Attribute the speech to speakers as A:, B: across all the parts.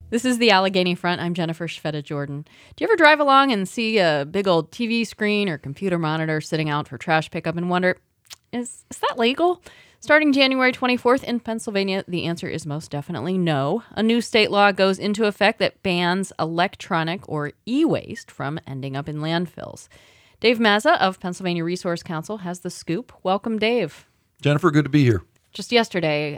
A: This is the Allegheny Front. I'm Jennifer Shveta Jordan. Do you ever drive along and see a big old TV screen or computer monitor sitting out for trash pickup and wonder, is that legal? Starting January 24th in Pennsylvania, the answer is most definitely no. A new state law goes into effect that bans electronic or e-waste from ending up in landfills. Dave Mazza of Pennsylvania Resource Council has the scoop. Welcome, Dave.
B: Jennifer, good to be here.
A: Just yesterday,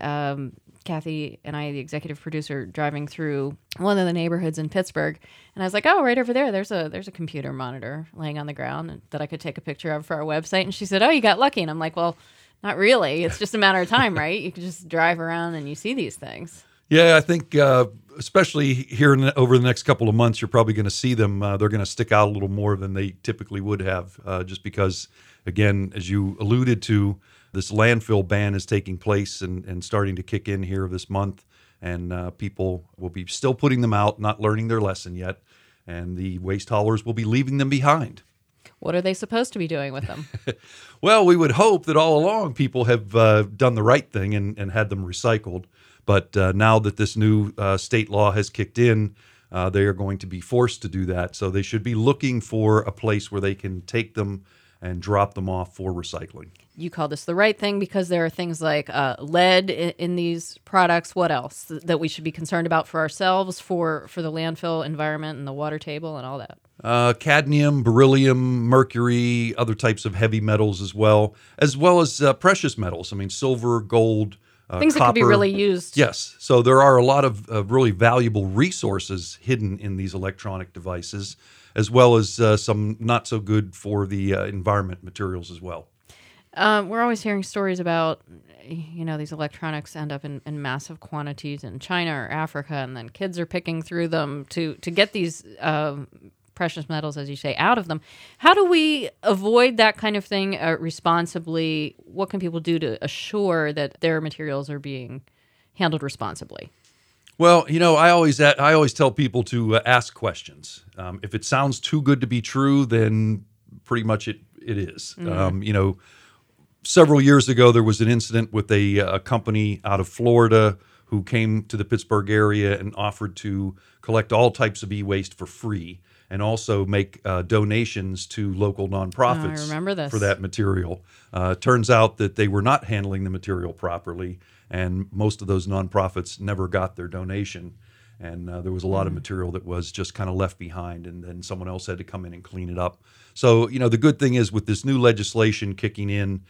A: Kathy and I, the executive producer, driving through one of the neighborhoods in Pittsburgh, and I was like, "Oh, right over there, there's a computer monitor laying on the ground that I could take a picture of for our website." And she said, "Oh, you got lucky." And I'm like, "Well, not really. It's just a matter of time, right? You can just drive around and you see these things."
B: Yeah, I think especially here over the next couple of months, you're probably going to see them. They're going to stick out a little more than they typically would have, just because, again, as you alluded to, this landfill ban is taking place and starting to kick in here this month, and people will be still putting them out, not learning their lesson yet, and the waste haulers will be leaving them behind.
A: What are they supposed to be doing with them?
B: Well, we would hope that all along people have done the right thing and had them recycled, but now that this new state law has kicked in, they are going to be forced to do that, so they should be looking for a place where they can take them and drop them off for recycling.
A: You call this the right thing because there are things like lead in these products. What else that we should be concerned about for ourselves, for the landfill environment and the water table and all that?
B: Cadmium, beryllium, mercury, other types of heavy metals as well as precious metals. I mean, silver, gold,
A: things
B: copper.
A: That could be really used.
B: Yes. So there are a lot of really valuable resources hidden in these electronic devices, as well as some not so good for the environment materials as well.
A: We're always hearing stories about, these electronics end up in massive quantities in China or Africa, and then kids are picking through them to get these precious metals, as you say, out of them. How do we avoid that kind of thing responsibly? What can people do to assure that their materials are being handled responsibly?
B: Well, I always tell people to ask questions. If it sounds too good to be true, then pretty much it is. Mm-hmm. Several years ago, there was an incident with a company out of Florida who came to the Pittsburgh area and offered to collect all types of e-waste for free and also make donations to local nonprofits
A: I remember this.
B: For that material. Turns out that they were not handling the material properly, and most of those nonprofits never got their donation. And there was a lot of material that was just kind of left behind, and then someone else had to come in and clean it up. So, the good thing is with this new legislation kicking in,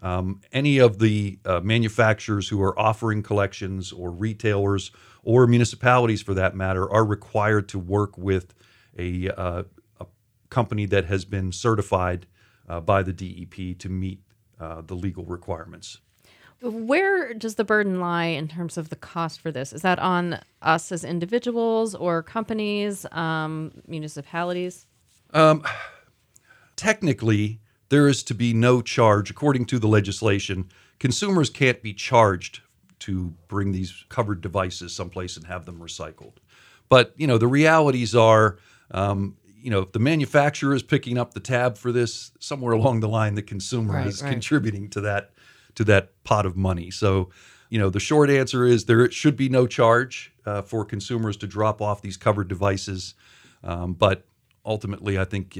B: any of the manufacturers who are offering collections or retailers or municipalities for that matter are required to work with a company that has been certified by the DEP to meet the legal requirements.
A: Where does the burden lie in terms of the cost for this? Is that on us as individuals or companies, municipalities?
B: Technically, there is to be no charge. According to the legislation, consumers can't be charged to bring these covered devices someplace and have them recycled. But, the realities are, if the manufacturer is picking up the tab for this, somewhere along the line, the consumer is contributing to that pot of money. So, the short answer is there should be no charge for consumers to drop off these covered devices. But ultimately, I think,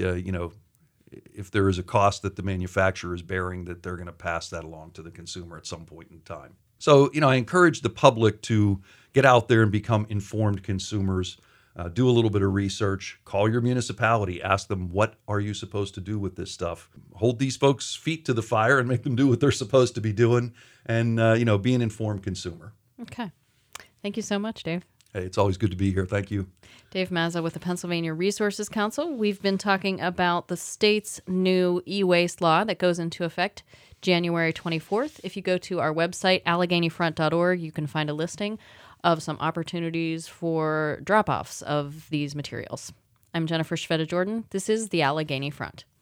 B: if there is a cost that the manufacturer is bearing, that they're going to pass that along to the consumer at some point in time. So, I encourage the public to get out there and become informed consumers. Do a little bit of research, call your municipality, ask them, what are you supposed to do with this stuff? Hold these folks' feet to the fire and make them do what they're supposed to be doing, and, be an informed consumer.
A: Okay. Thank you so much, Dave.
B: Hey, it's always good to be here. Thank you.
A: Dave Mazza with the Pennsylvania Resources Council. We've been talking about the state's new e-waste law that goes into effect January 24th. If you go to our website, AlleghenyFront.org, you can find a listing of some opportunities for drop-offs of these materials. I'm Jennifer Shveta Jordan. This is the Allegheny Front.